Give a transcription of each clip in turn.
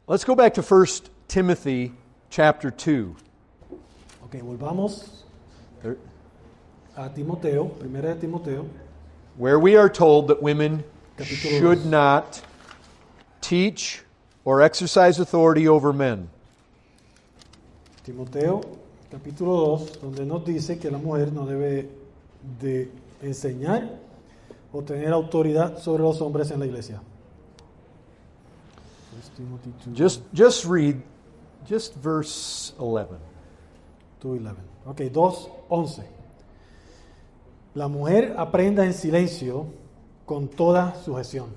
Let's go back to 1 Timothy chapter 2. Ok, volvamos There- a Timoteo, primera de Timoteo, where we are told that women Capítulo should 2. not teach or exercise authority over men. Timoteo, capítulo 2, donde nos dice que la mujer no debe de enseñar o tener autoridad sobre los hombres en la iglesia. First Timothy 2, Just read just verse 11. 2:11. Ok, 2:11. La mujer aprenda en silencio con toda sujeción.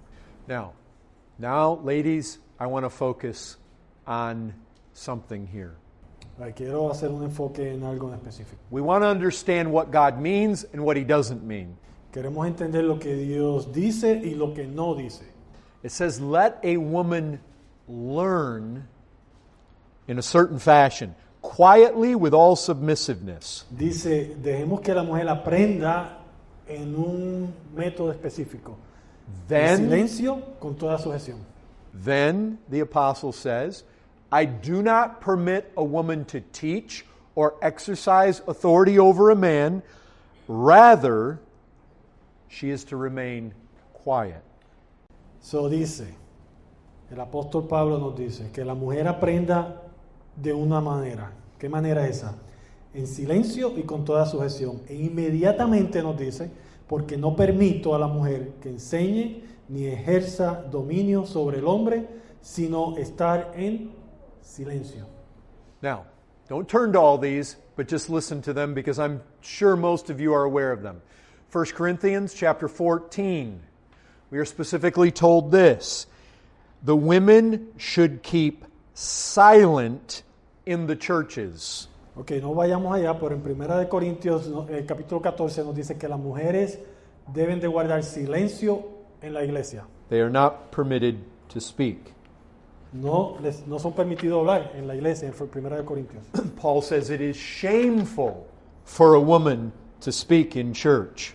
Now, ladies, I want to focus on something here. Quiero hacer un enfoque en algo en específico. We want to understand what God means and what He doesn't mean. Queremos entender lo que Dios dice y lo que no dice. It says, let a woman learn in a certain fashion, quietly with all submissiveness. Dice, dejemos que la mujer aprenda en un método específico. En Then, silencio, con toda sujeción. then the apostle says, I do not permit a woman to teach or exercise authority over a man. Rather, she is to remain quiet. So dice, el apóstol Pablo nos dice que la mujer aprenda de una manera. ¿Qué manera es esa? En silencio y con toda sujeción. E inmediatamente nos dice, porque no permito a la mujer que enseñe ni ejerza dominio sobre el hombre, sino estar en silencio. Now, don't turn to all these, but just listen to them because I'm sure most of you are aware of them. 1 Corinthians chapter 14, we are specifically told this. The women should keep silent in the churches. Ok, no vayamos allá, pero en 1 de Corintios, capítulo 14, nos dice que las mujeres deben de guardar silencio en la iglesia. They are not permitted to speak. No son permitidos hablar en la iglesia, en 1 de Corintios. Paul says it is shameful for a woman to speak in church.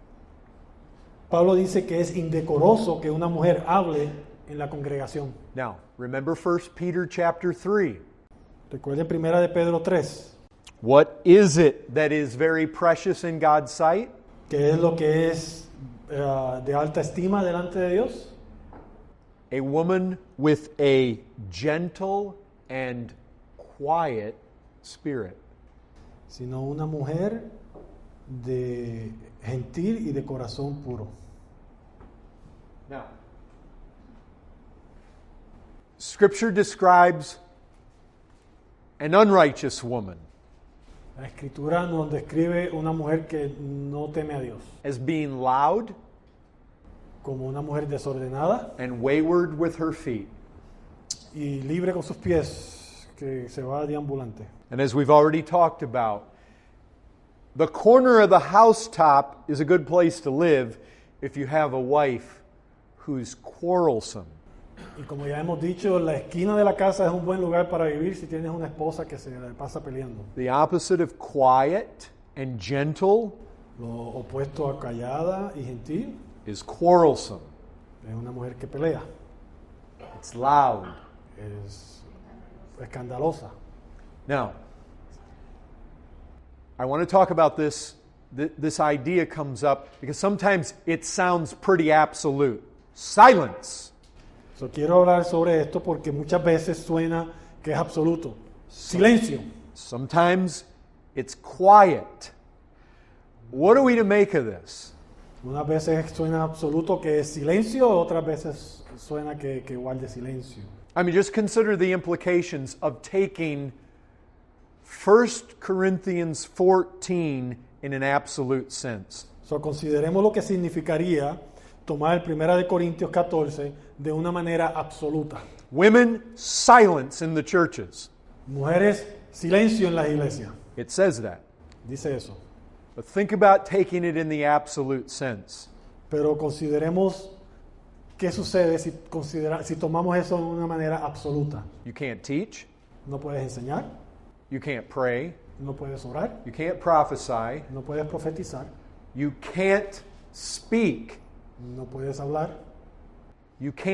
Pablo dice que es indecoroso que una mujer hable en la congregación. Now, remember 1 Peter chapter 3. Recuerden 1 de Pedro 3, What is it that is very precious in God's sight? que es lo que es de alta estima delante de Dios. A woman with a gentle and quiet spirit. Sino una mujer de gentil y de corazón puro. Now, Scripture describes an unrighteous woman La escritura nos describe una mujer que no teme a Dios, as being loud como una mujer desordenada and wayward with her feet. y libre con sus pies, que se va deambulante. And as we've already talked about, the corner of the housetop is a good place to live if you have a wife who's quarrelsome. Y como ya hemos dicho, la esquina de la casa es un buen lugar para vivir si tienes una esposa que se le pasa peleando. The opposite of quiet and gentle Lo opuesto a callada y gentil is quarrelsome. es una mujer que pelea, It's loud. es escandalosa. Now, I want to talk about this. This idea comes up because sometimes it sounds pretty absolute. Silence. So, quiero hablar sobre esto porque muchas veces suena que es absoluto. Silencio. Sometimes it's quiet. What are we to make of this? Unas veces suena absoluto que es silencio, otras veces suena que guarde silencio. I mean, just consider the implications of taking 1 Corinthians 14 in an absolute sense. So, consideremos lo que significaría tomar 1 de Corintios 14 de una manera absoluta. Women, silence in the churches. Mujeres, silencio en las iglesias. It says that. Dice eso. But think about taking it in the absolute sense. Pero consideremos qué sucede si tomamos eso de una manera absoluta. You can't teach. No puedes enseñar, You can't pray. no puedes orar, You can't prophesy. no puedes profetizar, You can't speak. no puedes hablar, You can't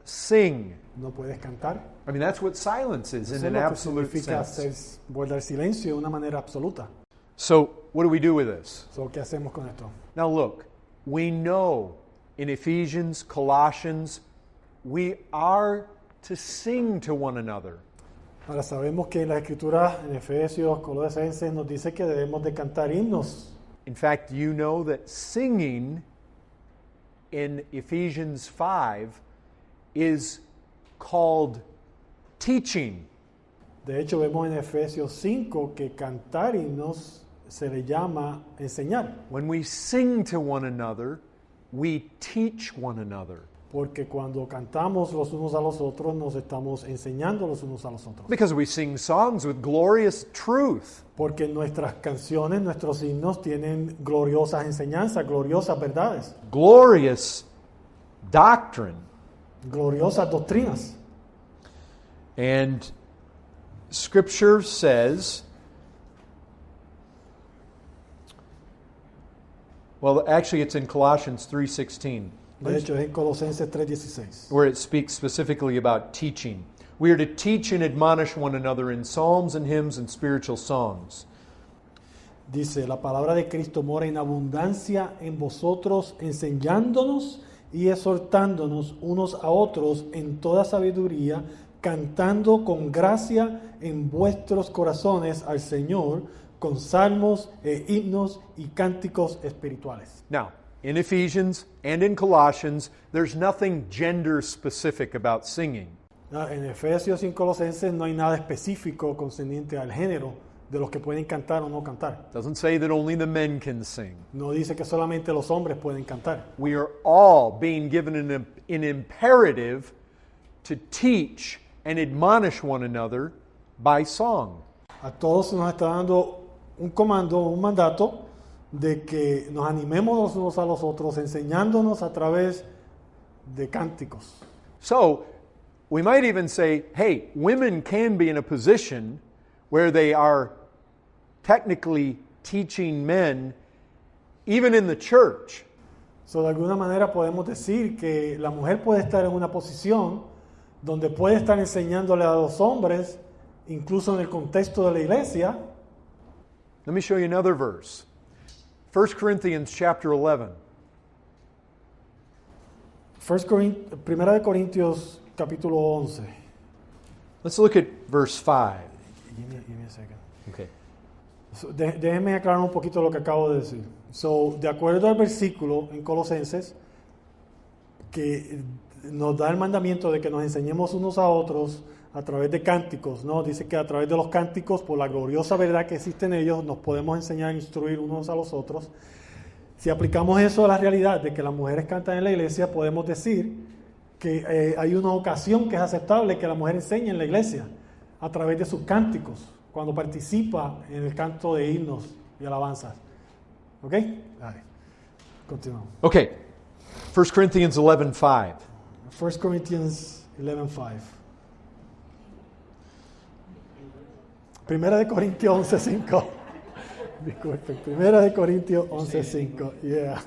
sing. No puedes cantar. I mean, that's what silence is in Eso es an lo que absolute significa sense. guardar silencio de una manera absoluta. So, what do we do with this? So, ¿qué hacemos con esto? Now, look, we know in Ephesians, Colossians, we are to sing to one another. Ahora sabemos que en la Escritura, en Efesios, Colosenses, nos dice que debemos de cantar himnos. In fact, you know that singing in Ephesians 5 is called teaching. De hecho, vemos en Efesios 5 que cantar himnos se le llama enseñar, When we sing to one another, we teach one another. porque cuando cantamos los unos a los otros, nos estamos enseñando los unos a los otros. Because we sing songs with glorious truth. Porque nuestras canciones, nuestros himnos tienen gloriosas enseñanzas, gloriosas verdades, Glorious doctrine. gloriosas doctrinas. And Scripture says, well, actually it's in Colossians 3:16, De hecho, es en Colosenses 3:16. where it speaks specifically about teaching. We are to teach and admonish one another in psalms and hymns and spiritual songs. Dice, la palabra de Cristo mora en abundancia en vosotros, enseñándonos y exhortándonos unos a otros en toda sabiduría, cantando con gracia en vuestros corazones al Señor, con salmos e himnos y cánticos espirituales. Now, in Ephesians and in Colossians, there's nothing gender specific about singing. En Efesios y en Colosenses no hay nada específico concerniente al género de los que pueden cantar o no cantar. It doesn't say that only the men can sing. No dice que solamente los hombres pueden cantar. We are all being given an imperative to teach and admonish one another by song. A todos nos está dando un comando, un mandato de que nos animemos los unos a los otros, enseñándonos a través de cánticos. So, we might even say, hey, women can be in a position where they are technically teaching men, even in the church. So, de alguna manera podemos decir que la mujer puede estar en una posición donde puede estar enseñándole a los hombres, incluso en el contexto de la iglesia. Let me show you another verse. 1 Corinthians chapter 11. Primera de Corintios capítulo 11. Let's look at verse 5. Give me a second. Okay. So, déjenme aclarar un poquito lo que acabo de decir. So, de acuerdo al versículo en Colosenses, que nos da el mandamiento de que nos enseñemos unos a otros a través de cánticos, ¿no? Dice que a través de los cánticos, por la gloriosa verdad que existe en ellos, nos podemos enseñar e instruir unos a los otros. Si aplicamos eso a la realidad de que las mujeres cantan en la iglesia, podemos decir que hay una ocasión que es aceptable que la mujer enseñe en la iglesia a través de sus cánticos, cuando participa en el canto de himnos y alabanzas. ¿Ok? Dale. Continuamos. Okay. 1 Corinthians 11:5. 1 Corinthians 11:5. Primera de Corintios 11:5. Disculpen, Primera de Corintios 11:5. Yeah.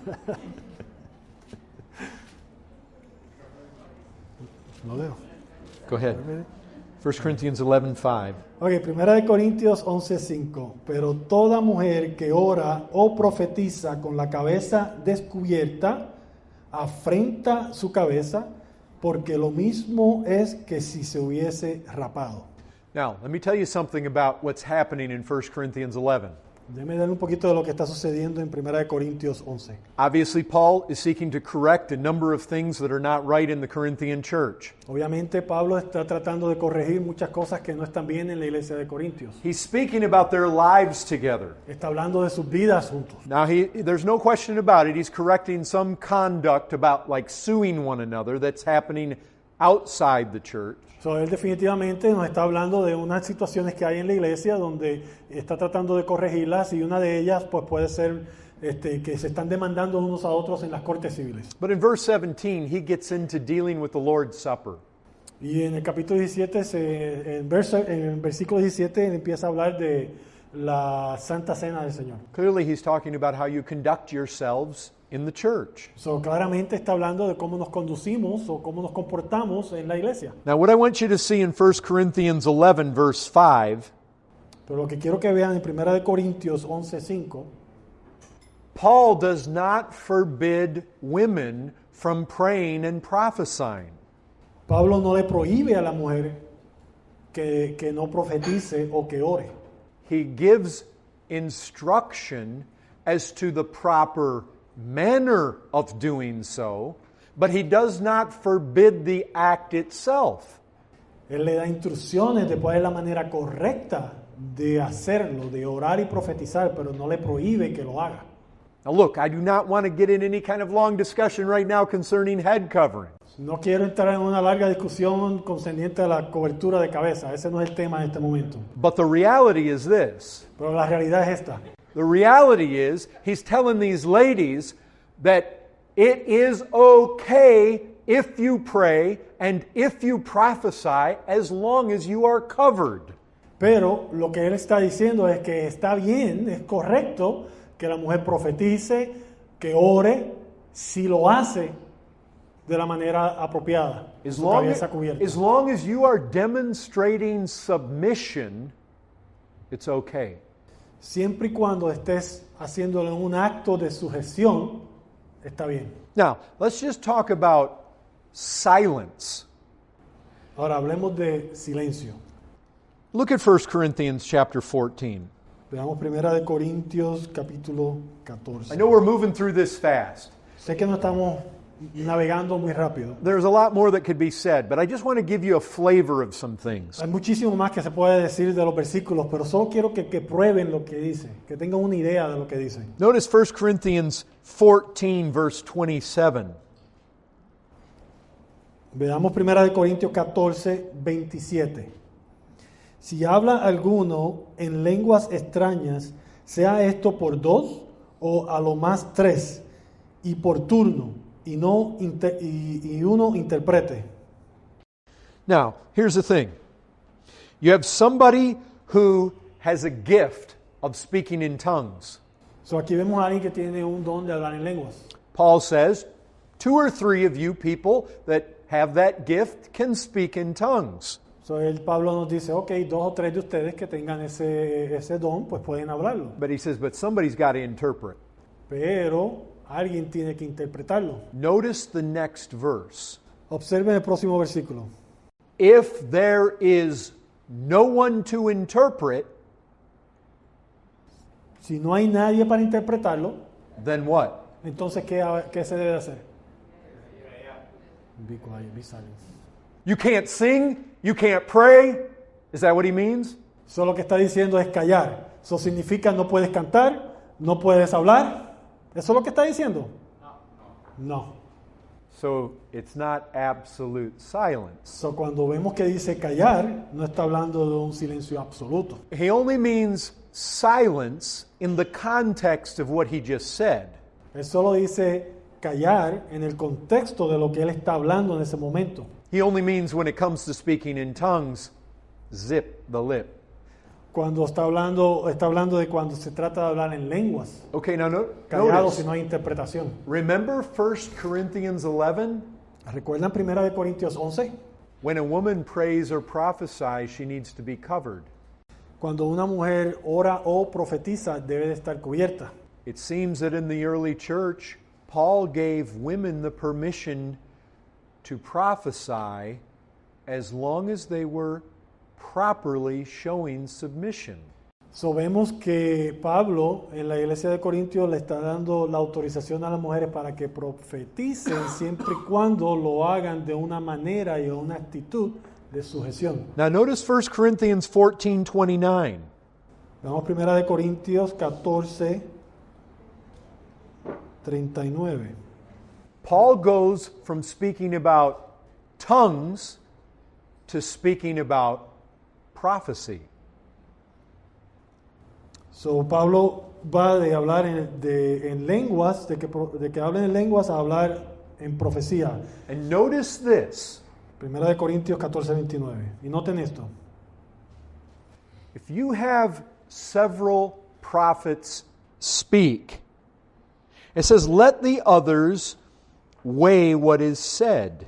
Lo leo. Go ahead. 1 Corinthians 11:5. Ok, Primera de Corintios 11:5. Pero toda mujer que ora o profetiza con la cabeza descubierta, afrenta su cabeza, porque lo mismo es que si se hubiese rapado. Now, let me tell you something about what's happening in 1 Corinthians 11. Déjeme dar un poquito de lo que está sucediendo en 1 Corintios 11. Obviously, Paul is seeking to correct a number of things that are not right in the Corinthian church. Obviamente Pablo está tratando de corregir muchas cosas que no están bien en la iglesia de Corintios. He's speaking about their lives together. Está hablando de sus vidas juntos. Now, there's no question about it. He's correcting some conduct about like suing one another that's happening outside the church. So, él definitivamente nos está hablando de unas situaciones que hay en la iglesia donde está tratando de corregirlas, y una de ellas pues puede ser que se están demandando unos a otros en las cortes civiles. But in verse 17, he gets into dealing with the Lord's Supper. Y en el capítulo 17, en el versículo 17, él empieza a hablar de la Santa Cena del Señor. Clearly, he's talking about how you conduct yourselves in the church. So, claramente está hablando de cómo nos conducimos o cómo nos comportamos en la iglesia. Now, what I want you to see in 1 Corinthians 11, verse 5, Pero lo que quiero que vean en 1 Corintios 11:5, Paul does not forbid women from praying and prophesying. Pablo no le prohíbe a la mujer que no profetice o que ore. He gives instruction as to the proper manner of doing so, but he does not forbid the act itself. Él le da instrucciones de cuál es la manera correcta de hacerlo, de orar y profetizar, pero no le prohíbe que lo haga. Now look, I do not want to get in any kind of long discussion right now concerning head covering. No quiero entrar en una larga discusión concerniente a la cobertura de cabeza. Ese no es el tema en este momento. But the reality is this. Pero la realidad es esta. The reality is he's telling these ladies that it is okay if you pray and if you prophesy as long as you are covered. Pero lo que él está diciendo es que está bien, es correcto que la mujer profetice, que ore, si lo hace de la manera apropiada, As su long cabeza cubierta. as long as you are demonstrating submission, it's okay. Siempre y cuando estés haciéndolo en un acto de sujeción, está bien. Now, let's just talk about silence. Ahora hablemos de silencio. Look at 1 Corinthians chapter 14. Veamos 1 Corintios capítulo 14. I know we're moving through this fast. Sé que no estamos navegando muy rápido. There's a lot more that could be said, but I just want to give you a flavor of some things. Hay muchísimo más que se puede decir de los versículos, pero solo quiero que prueben lo que dice, que tengan una idea de lo que dice. Notice 1 Corinthians 14, verse 27. Veamos 1 Corintios 14, 27. Si habla alguno en lenguas extrañas, sea esto por 2 o a lo más 3, y por turno, y uno interprete. Now, here's the thing. You have somebody who has a gift of speaking in tongues. So aquí vemos a alguien que tiene un don de hablar en lenguas. Paul says, 2 or 3 of you people that have that gift can speak in tongues. So Pablo nos dice, ok, 2 o 3 de ustedes que tengan ese don, pues pueden hablarlo. But he says, but somebody's got to interpret. Pero alguien tiene que interpretarlo. Notice the next verse. Observen el próximo versículo. If there is no one to interpret, Si no hay nadie para interpretarlo, then what? entonces ¿qué se debe hacer? Be quiet, be silent. You can't sing, you can't pray. Is that what he means? So lo que está diciendo es callar. Eso significa no puedes cantar, no puedes hablar. ¿Eso es lo que está diciendo? No. So it's not absolute silence. So cuando vemos que dice callar, no está hablando de un silencio absoluto. He only means silence in the context of what he just said. Él solo dice callar en el contexto de lo que él está hablando en ese momento. He only means when it comes to speaking in tongues, zip the lip. Cuando está hablando de cuando se trata de hablar en lenguas. Okay, now Callado notice. si no hay interpretación. Remember 1 Corinthians 11? ¿Recuerdan 1 Corintios 11? When a woman prays or prophesies, she needs to be covered. Cuando una mujer ora o profetiza, debe de estar cubierta. It seems that in the early church, Paul gave women the permission to prophesy as long as they were properly showing submission. So vemos que Pablo en la iglesia de Corintios le está dando la autorización a las mujeres para que profeticen siempre y cuando lo hagan de una manera y una actitud de sujeción. Now notice 1 Corinthians 14:29. Vamos 1 Corintios 14, 39. Paul goes from speaking about tongues to speaking about prophecy. So Pablo va de hablar en lenguas, de que hablen en lenguas a hablar en profecía. And notice this. 1 Corintios 14, 29. Y noten esto. If you have several prophets speak, It says, let the others weigh what is said.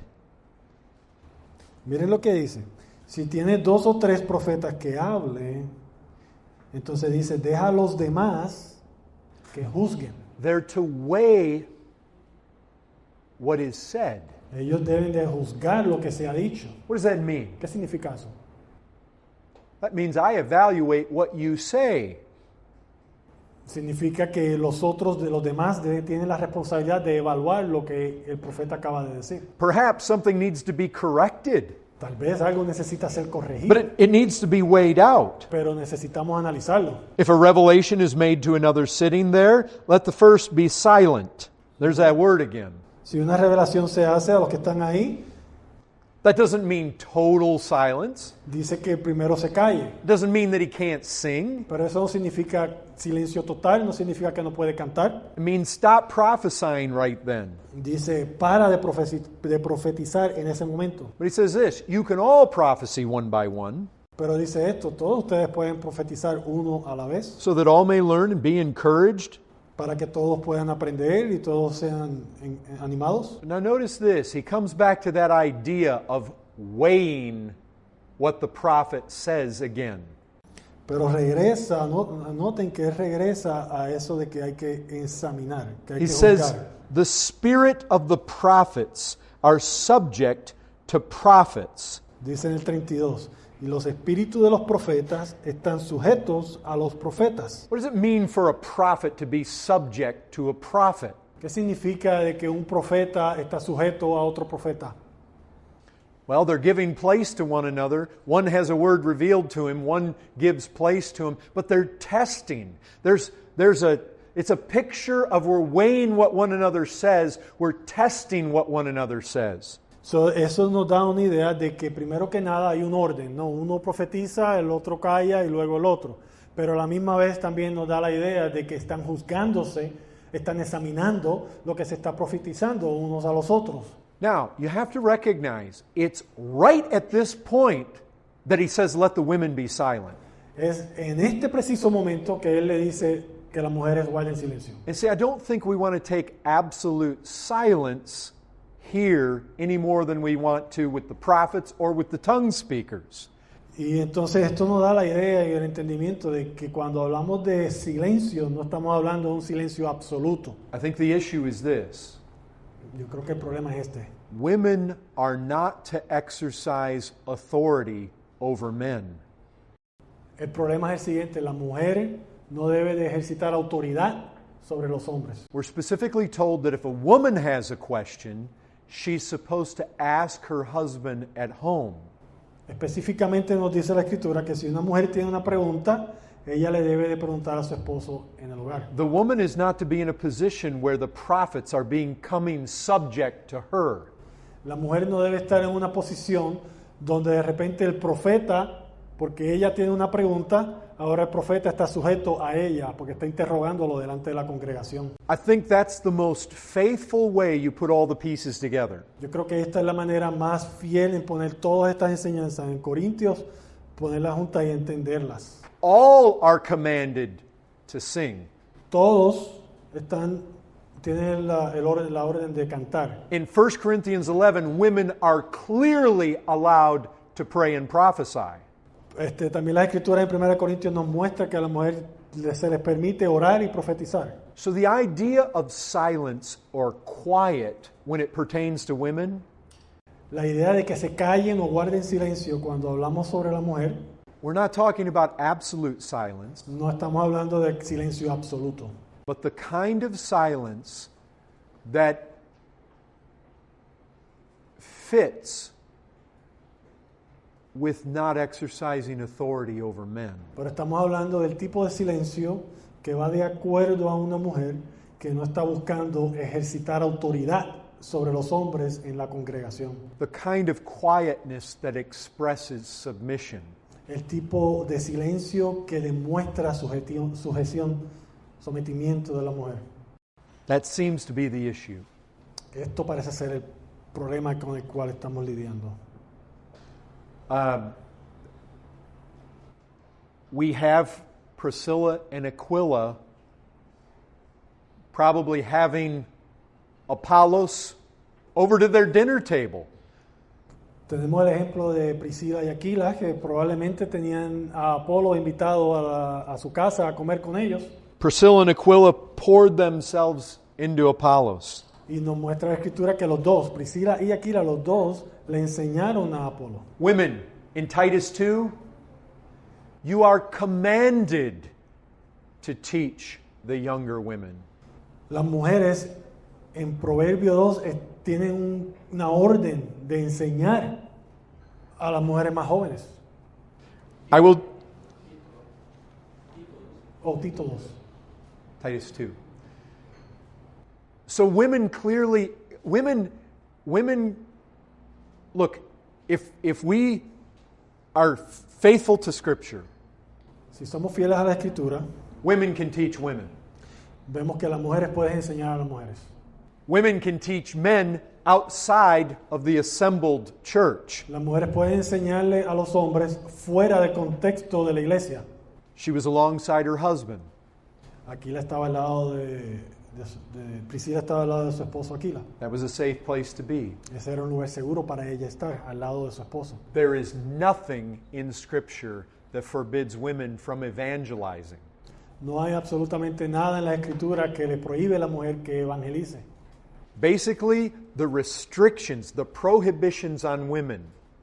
Miren lo que dice. Si tiene 2 o 3 profetas que hablen, entonces dice, deja a los demás que juzguen. They're to weigh what is said. Ellos deben de juzgar lo que se ha dicho. What does that mean? ¿Qué significa eso? That means I evaluate what you say. Significa que los otros de los demás tienen la responsabilidad de evaluar lo que el profeta acaba de decir. Perhaps something needs to be corrected, Tal vez algo necesita ser corregido, but it needs to be weighed out. pero necesitamos analizarlo. If a revelation is made to another sitting there, let the first be silent. There's that word again. Si una revelación se hace a los que están ahí, That doesn't mean total silence. dice que el primero se calle. It doesn't mean that he can't sing. Pero eso no significa silencio total, no significa que no puede cantar. It means stop prophesying right then. Dice, para de profetizar en ese momento. But he says this, you can all prophesy one by one, Pero dice esto, todos ustedes pueden profetizar uno a la vez, so that all may learn and be encouraged. para que todos puedan aprender y todos sean animados. Now notice this, he comes back to that idea of weighing what the prophet says again. Pero regresa, noten que él regresa a eso de que hay que examinar, que hay He que says, juzgar. the spirit of the prophets are subject to prophets. Dice en el 32, y los espíritus de los profetas están sujetos a los profetas. What does it mean for a prophet to be subject to a prophet? ¿Qué significa de que un profeta está sujeto a otro profeta? Well, they're giving place to one another. One has a word revealed to him, one gives place to him, but they're testing. It's a picture of we're weighing what one another says, we're testing what one another says. So, eso nos da una idea de que primero que nada hay un orden, ¿no? Uno profetiza, el otro calla y luego el otro. Pero a la misma vez también nos da la idea de que están juzgándose, están examinando lo que se está profetizando unos a los otros. Now, you have to recognize, it's right at this point that he says, let the women be silent. Es en este preciso momento que él le dice que las mujeres guarden silencio. And see, I don't think we want to take absolute silence here any more than we want to with the prophets or with the tongue speakers. Y entonces esto nos da la idea y el entendimiento de que cuando hablamos de silencio, no estamos hablando de un silencio absoluto. I think the issue is this. Yo creo que el problema es este. Women are not to exercise authority over men. El problema es el siguiente, la mujer no debe de ejercitar autoridad sobre los hombres. We're specifically told that if a woman has a question, she's supposed to ask her husband at home. Específicamente nos dice la Escritura que si una mujer tiene una pregunta, ella le debe de preguntar a su esposo en el hogar. The woman is not to be in a position where the prophets are becoming subject to her. La mujer no debe estar en una posición donde de repente el profeta, porque ella tiene una pregunta, ahora el profeta está sujeto a ella, porque está interrogándolo delante de la congregación. I think that's the most faithful way you put all the pieces together. Yo creo que esta es la manera más fiel en poner todas estas enseñanzas en Corintios, ponerlas juntas y entenderlas. All are commanded to sing. Todos tienen la orden de cantar. In 1 Corinthians 11, women are clearly allowed to pray and prophesy. También la Escritura en 1 Corintios nos muestra que a la mujer se les permite orar y profetizar. So the idea of silence or quiet when it pertains to women, La idea de que se callen o guarden silencio cuando hablamos sobre la mujer, we're not talking about absolute silence, no estamos hablando de silencio absoluto, but the kind of silence that fits with not exercising authority over men. pero estamos hablando del tipo de silencio que va de acuerdo a una mujer que no está buscando ejercitar autoridad sobre los hombres en la congregación. The kind of quietness that expresses submission. El tipo de silencio que demuestra sometimiento de la mujer. That seems to be the issue. Esto parece ser el problema con el cual estamos lidiando. We have Priscilla and Aquila probably having Apollos over to their dinner table. Tenemos el ejemplo de Priscila y Aquila, que probablemente tenían a Apolo invitado a su casa a comer con ellos. Priscilla and Aquila poured themselves into Apollos. Y nos muestra la Escritura que los dos, Priscila y Aquila, los dos le enseñaron a Apolo. Women, in Titus 2, you are commanded to teach the younger women. Las mujeres en Proverbio 2 tienen una orden de enseñar a las mujeres más jóvenes. I will... O títulos. Titus 2. So women clearly, women, look, if we are faithful to Scripture, Si somos fieles a la Escritura, women can teach women. vemos que las mujeres pueden enseñar a las mujeres. Women can teach men outside of the assembled church. Las mujeres pueden enseñarle a los hombres fuera del contexto de la iglesia. She was alongside her husband. Aquila estaba al lado Priscila estaba al lado de su esposo Aquila. That was a safe place to be. Ese era un lugar seguro para ella estar, al lado de su esposo. There is nothing in Scripture that forbids women from evangelizing. No hay absolutamente nada en la Escritura que le prohíbe a la mujer que evangelice. Basically, the restrictions, the prohibitions on women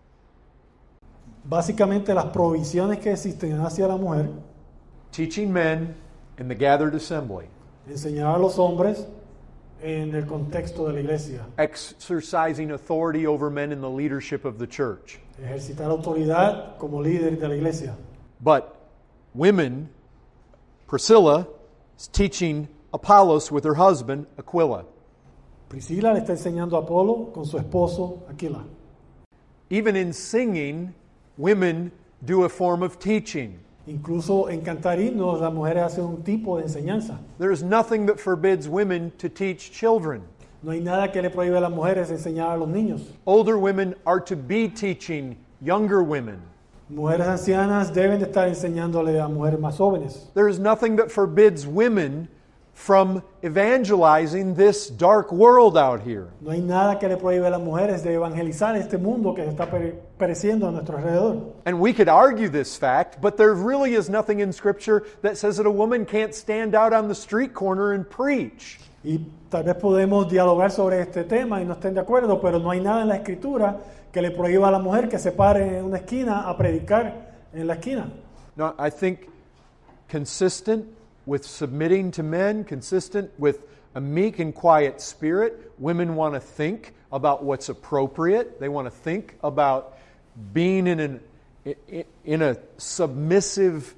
Básicamente las prohibiciones que existen hacia la mujer, teaching men in the gathered assembly, enseñar a los hombres en el contexto de la iglesia, exercising authority over men in the leadership of the church. ejercitar autoridad como líder de la iglesia. But women, Priscilla is teaching Apollos with her husband, Aquila. Priscila le está enseñando a Apolo con su esposo Aquila. Even in singing, women do a form of teaching. Incluso en cantar himnos las mujeres hacen un tipo de enseñanza. There is nothing that forbids women to teach children. No hay nada que le prohíbe a las mujeres enseñar a los niños. Older women are to be teaching younger women. Mujeres ancianas deben de estar enseñándole a mujeres más jóvenes. There is nothing that forbids women from evangelizing this dark world out here. No hay nada que le prohíbe a las mujeres de evangelizar este mundo que se está pereciendo a nuestro alrededor. And we could argue this fact, but there really is nothing in Scripture that says that a woman can't stand out on the street corner and preach. Y tal vez podemos dialogar sobre este tema y no estén de acuerdo, pero no hay nada en la Escritura que le prohíba a la mujer que se pare en una esquina a predicar en la esquina. No, I think consistent with submitting to men, consistent with a meek and quiet spirit, women want to think about what's appropriate. They want to think about being in a submissive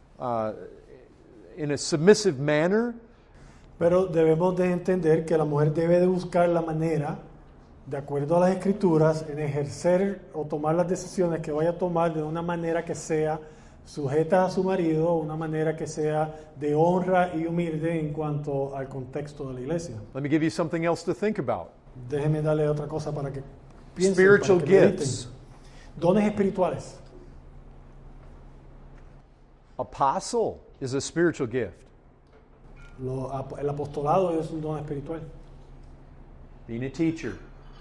manner. Pero debemos de entender que la mujer debe de buscar la manera, de acuerdo a las Escrituras, en ejercer o tomar las decisiones que vaya a tomar de una manera que sea sujeta a su marido, una manera que sea de honra y humilde en cuanto al contexto de la iglesia. Let me give you something else to think about. Déjeme darle otra cosa para que piensen, Spiritual para que mediten. gifts. Dones espirituales. Apostle is a spiritual gift. El apostolado es un don espiritual. Being a teacher,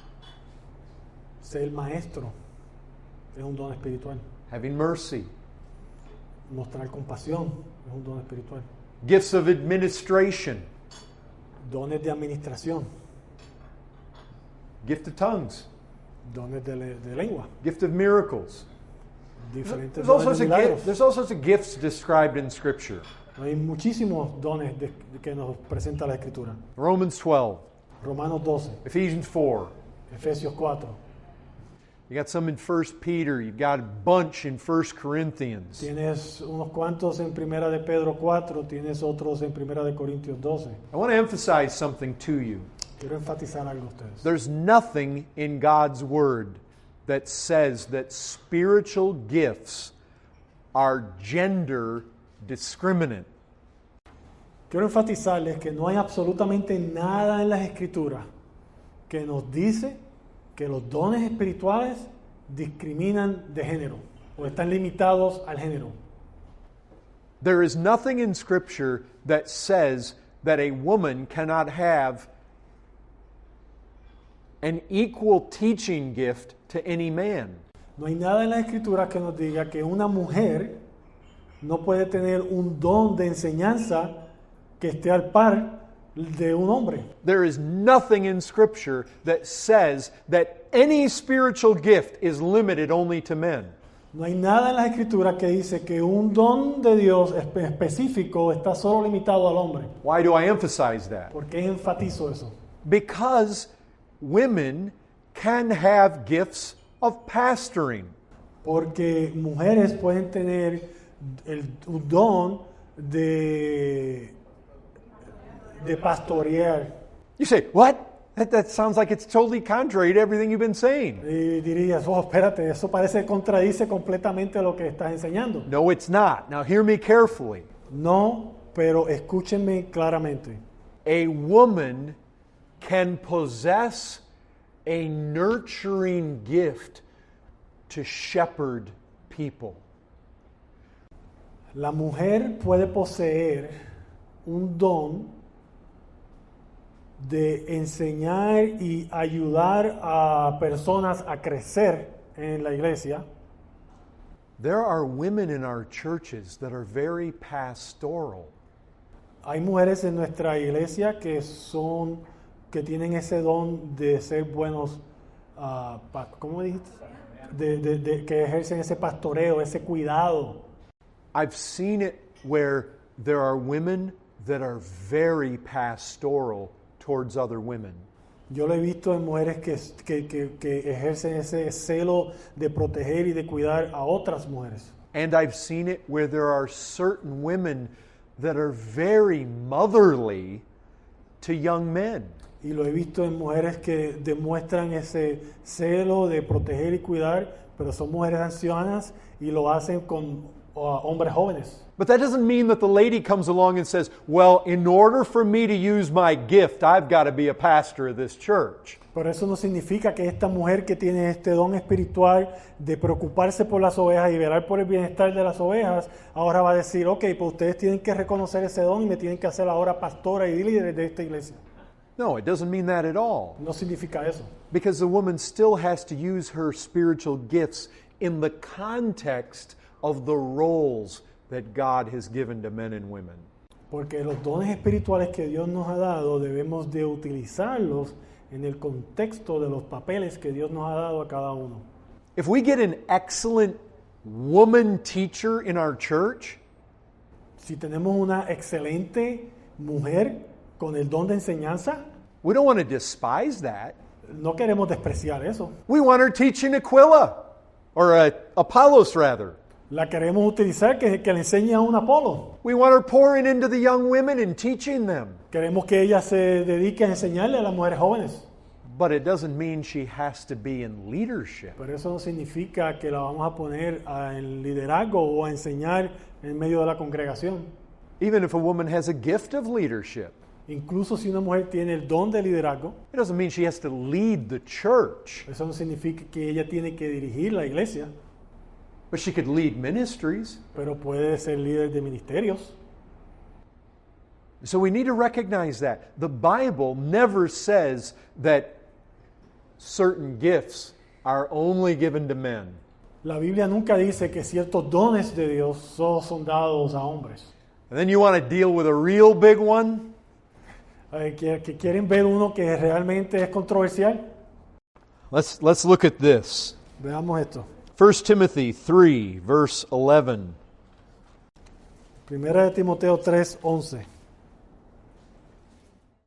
Ser maestro es un don espiritual. having mercy, Mostrar compasión es un don espiritual. gifts of administration, Dones de administración, gift of tongues, dones de lengua, gift of miracles. diferentes There's all dones sorts de of milagros. there's all sorts of gifts described in Scripture. Hay muchísimos dones que nos presenta la Escritura. Romans 12, Romanos 12, Ephesians 4. Efesios 4. You got some in 1 Peter. You've got a bunch in 1 Corinthians. Tienes unos cuantos en Primera de Pedro 4, tienes otros en Primera de Corintios 12. I want to emphasize something to you. Quiero enfatizar algo a ustedes. There's nothing in God's Word that says that spiritual gifts are gender discriminant. Quiero enfatizarles que no hay absolutamente nada en las Escrituras que nos dice que los dones espirituales discriminan de género o están limitados al género. There is nothing in Scripture that says that a woman cannot have an equal teaching gift to any man. No hay nada en la Escritura que nos diga que una mujer no puede tener un don de enseñanza que esté al par de un hombre. There is nothing in Scripture that says that any spiritual gift is limited only to men. No hay nada en la Escritura que dice que un don de Dios específico está solo limitado al hombre. Why do I emphasize that? ¿Por qué enfatizo eso? Because women can have gifts of pastoring. Porque mujeres pueden tener un don de pastorear. You say, what? That sounds like it's totally contrary to everything you've been saying. Y dirías, espérate, eso parece contradice completamente lo que estás enseñando. No, it's not. Now hear me carefully. No, pero escúchenme claramente. A woman can possess a nurturing gift to shepherd people. La mujer puede poseer un don de enseñar y ayudar a personas a crecer en la iglesia. There are women in our churches that are very pastoral. Hay mujeres en nuestra iglesia que tienen ese don de ser buenos, ¿cómo dijiste? Que ejercen ese pastoreo, ese cuidado. I've seen it where there are women that are very pastoral towards other women. Yo lo he visto en mujeres que ejercen ese celo de proteger y de cuidar a otras mujeres. And I've seen it where there are certain women that are very motherly to young men. Y lo he visto en mujeres que demuestran ese celo de proteger y cuidar, pero son mujeres ancianas y lo hacen con hombres jóvenes. But that doesn't mean that the lady comes along and says, well, in order for me to use my gift, I've got to be a pastor of this church. Pero eso no significa que esta mujer que tiene este don espiritual de preocuparse por las ovejas y velar por el bienestar de las ovejas, ahora va a decir, ok, pues ustedes tienen que reconocer ese don y me tienen que hacer ahora pastora y líder de esta iglesia. No, it doesn't mean that at all. No significa eso. Because the woman still has to use her spiritual gifts in the context of the roles that God has given to men and women. Porque los dones espirituales que Dios nos ha dado debemos de utilizarlos en el contexto de los papeles que Dios nos ha dado a cada uno. If we get an excellent woman teacher in our church, Si tenemos una excelente mujer con el don de enseñanza, we don't want to despise that. no queremos despreciar eso. We want her teaching Aquila, or Apollos rather. La queremos utilizar que le enseñe a un Apolo. We want her pouring into the young women and teaching them. Queremos que ella se dedique a enseñarle a las mujeres jóvenes. But it doesn't mean she has to be in leadership. Pero eso no significa que la vamos a poner en liderazgo o a enseñar en medio de la congregación. Even if a woman has a gift of leadership, Incluso si una mujer tiene el don de liderazgo, it doesn't mean she has to lead the church. eso no significa que ella tiene que dirigir la iglesia, But she could lead ministries. pero puede ser líder de ministerios. So we need to recognize that. The Bible never says that certain gifts are only given to men. La Biblia nunca dice que ciertos dones de Dios solo son dados a hombres. And then you want to deal with a real big one? Que quieren ver uno que realmente es controversial. Let's look at this. Veamos esto. 1 Timothy 3, verse 11. Primera de Timoteo 3:11.